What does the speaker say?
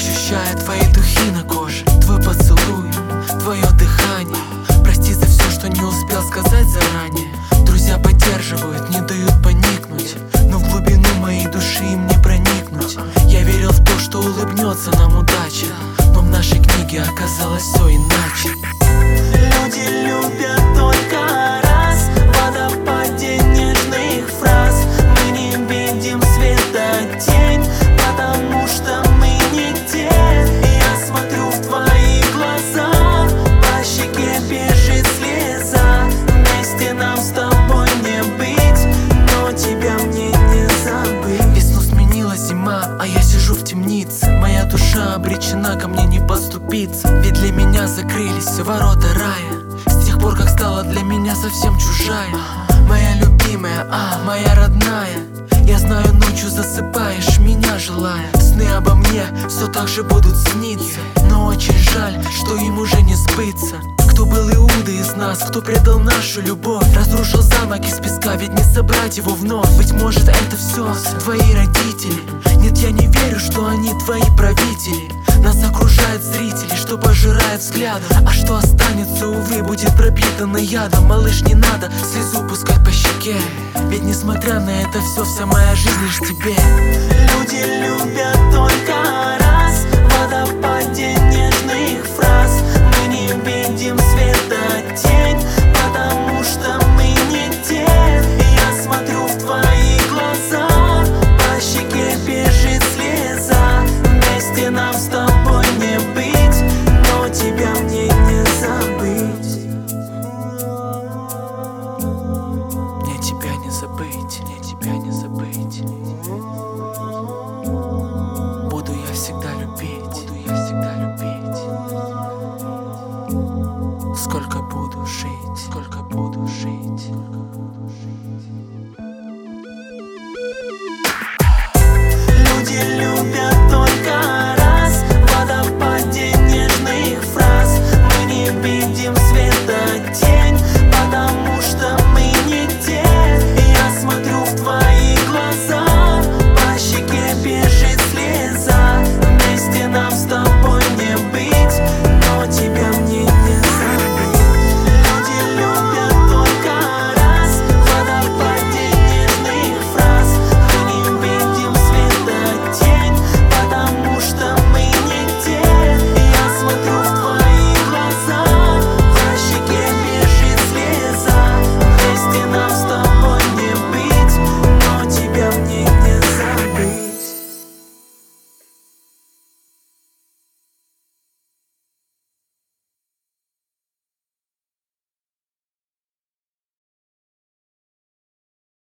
ощущая твои духи на коже, твой поцелуй, твое дыхание. Прости за все, что не успел сказать заранее. Друзья поддерживают, не дают поникнуть, но в глубину моей души им не проникнуть. Я верил в то, что улыбнется нам удача, но в нашей книге оказалось все иначе. Люди любят только раз, в водопаде нежных фраз. Мы не видим света тень, потому что мы нигде. Я смотрю в твои глаза, по щеке бежит слеза. Вместе нам с тобой не быть, но тебя мне не забыть. Весну сменила зима, а я сижу в темнице. Моя душа обречена ко мне не поступиться, ведь для меня закрылись все ворота рая. С тех пор, как стала для меня совсем чужая. Моя любимая, моя родная. Я знаю, ночью засыпаешь, меня желая. Сны обо мне все так же будут сниться, но очень жаль, что им уже не сбыться. Кто был Иуда из нас, кто предал нашу любовь, разрушил замок из песка, ведь не собрать его вновь. Быть может, это все твои родители. Нет, я не верю, что они твои правители. Нас окружают зрители, что пожирают взглядом, а что останется, увы, будет пропитано ядом. Малыш, не надо слезу пускать по щеке, ведь несмотря на это все, вся моя жизнь лишь тебе. Люди любят только